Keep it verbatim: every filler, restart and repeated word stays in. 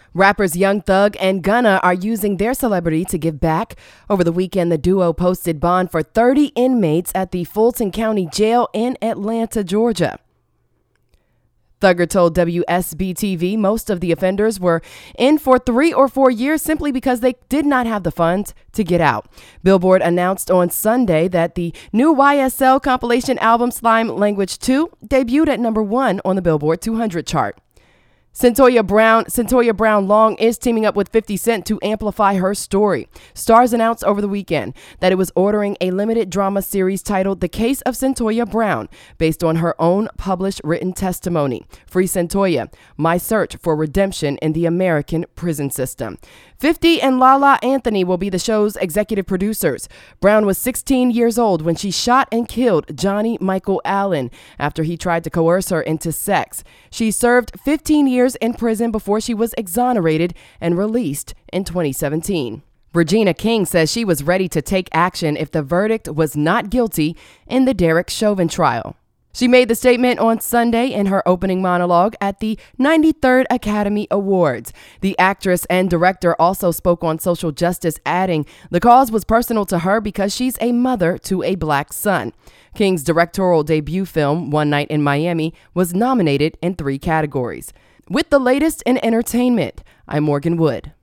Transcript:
Rappers Young Thug and Gunna are using their celebrity to give back. Over the weekend, the duo posted bond for thirty inmates at the Fulton County Jail in Atlanta, Georgia. Thugger told W S B T V most of the offenders were in for three or four years simply because they did not have the funds to get out. Billboard announced on Sunday that the new Y S L compilation album Slime Language two debuted at number one on the Billboard two hundred chart. Centoya Brown, Centoya Brown Long is teaming up with fifty Cent to amplify her story. Starz announced over the weekend that it was ordering a limited drama series titled The Case of Centoya Brown, based on her own published written testimony. Free Centoya, My Search for Redemption in the American Prison System. fifty and Lala Anthony will be the show's executive producers. Brown was sixteen years old when she shot and killed Johnny Michael Allen after he tried to coerce her into sex. She served fifteen years in prison before she was exonerated and released in twenty seventeen. Regina King says she was ready to take action if the verdict was not guilty in the Derek Chauvin trial. She made the statement on Sunday in her opening monologue at the ninety-third Academy Awards. The actress and director also spoke on social justice, adding the cause was personal to her because she's a mother to a black son. King's directorial debut film, One Night in Miami, was nominated in three categories. With the latest in entertainment, I'm Morgan Wood.